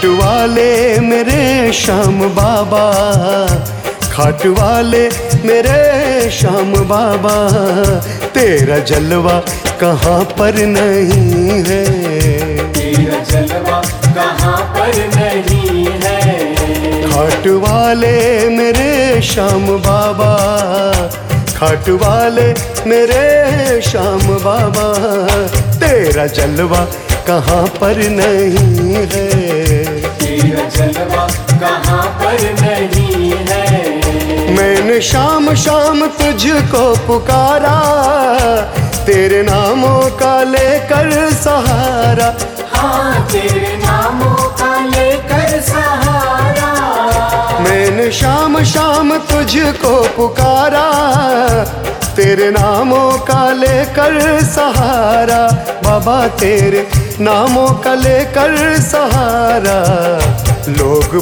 खाट वाले मेरे श्याम बाबा, खाट वाले मेरे श्याम बाबा, तेरा जलवा कहाँ पर नहीं है, तेरा जलवा कहाँ पर नहीं है। खाट वाले मेरे श्याम बाबा, खाट वाले मेरे श्याम बाबा, तेरा जलवा कहाँ पर नहीं है, तेरा जलवा कहाँ पर नहीं है। मैंने शाम शाम तुझको पुकारा, तेरे नामों का लेकर सहारा, हाँ तेरे नामों का लेकर सहारा। मैंने शाम शाम तुझको पुकारा, तेरे नामों का लेकर सहारा, बाबा तेरे नामों का लेकर सहारा। लोग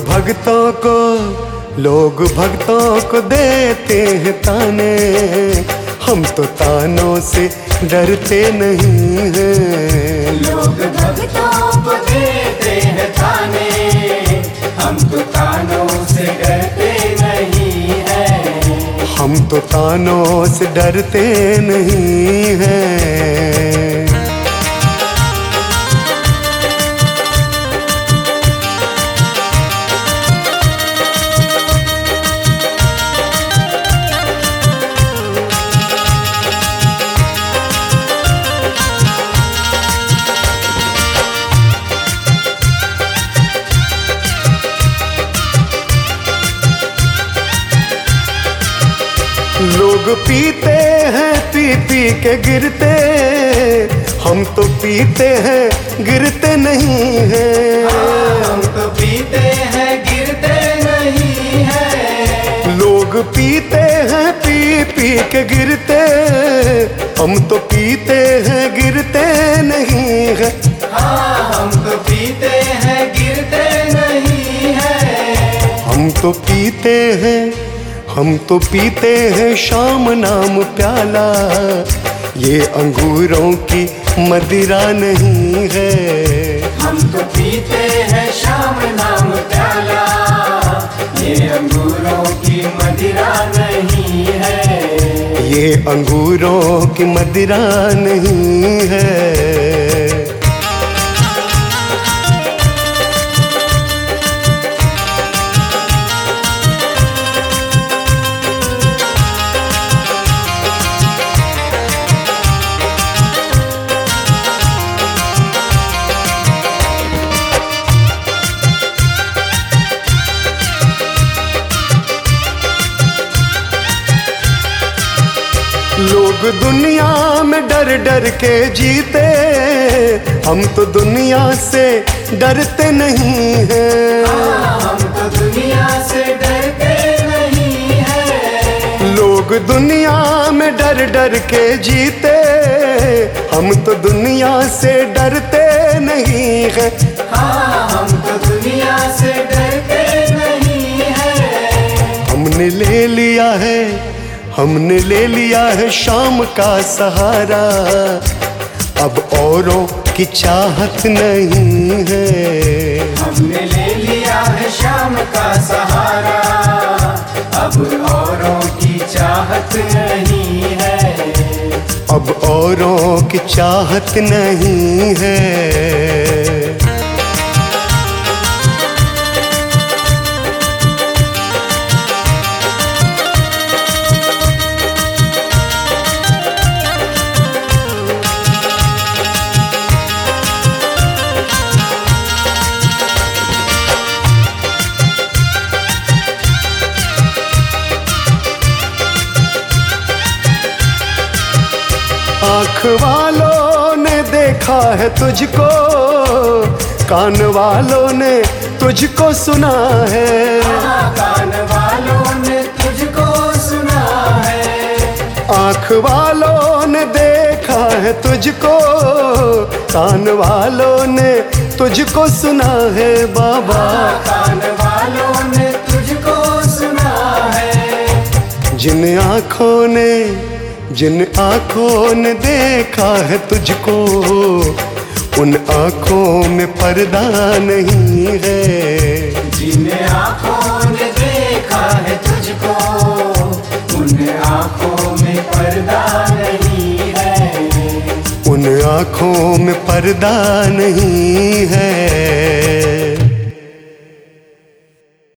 भक्तों को देते हैं ताने, हम तो तानों से डरते नहीं हैं। लोग भक्तों को देते हैं ताने, हम तो तानों से डरते नहीं हैं। हम तो तानों से डरते नहीं हैं। लोग पीते हैं पी पी के गिरते, हम तो पीते हैं गिरते नहीं हैं। हम तो पीते हैं गिरते नहीं हैं। लोग पीते हैं पी पी के गिरते, हम तो पीते हैं गिरते नहीं हैं। हाँ हम तो पीते हैं गिरते नहीं हैं। हम तो पीते हैं शाम नाम प्याला, ये अंगूरों की मदिरा नहीं है। हम तो पीते हैं शाम नाम प्याला, ये अंगूरों की मदिरा नहीं है। ये अंगूरों की मदिरा नहीं है। लोग दुनिया में डर डर के जीते, हम तो दुनिया से डरते नहीं हैं। हम तो दुनिया से डरते नहीं हैं। लोग दुनिया में डर डर के जीते, हम तो दुनिया से डरते नहीं हैं। हाँ हम तो दुनिया से डरते नहीं हैं। हमने ले लिया है शाम का सहारा, अब औरों की चाहत नहीं है। हमने ले लिया है शाम का सहारा, अब औरों की चाहत नहीं है। अब औरों की चाहत नहीं है। आँख वालों ने देखा है तुझको, कान वालों ने तुझको सुना है। कान वालों ने तुझको सुना है। आँख वालों ने देखा है तुझको, कान वालों ने तुझको सुना है बाबा। कान वालों ने तुझको सुना है। जिन आँखों ने देखा है तुझको, उन आँखों में पर्दा नहीं है। जिन आँखों ने देखा है तुझको, उन आँखों में पर्दा नहीं है। उन आँखों में पर्दा नहीं है।